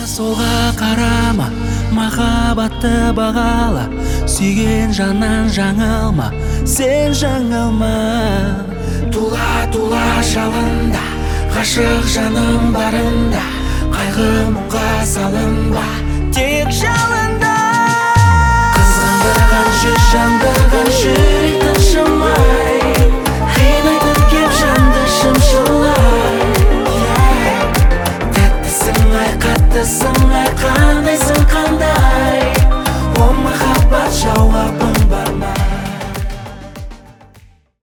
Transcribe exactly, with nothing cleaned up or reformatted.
солға қарама, махаббатты бағала, сүйген жаннан жаңылма, сен жаңылма. Тула-тула жалында, ғашық жаным барында, қайғы мұңға салынба, тек жалында. Қызғандырған жүз жандырған жүрек тыншымай, қинайтын кеп жанды шымшылай. Тәттісің ай, қаттысың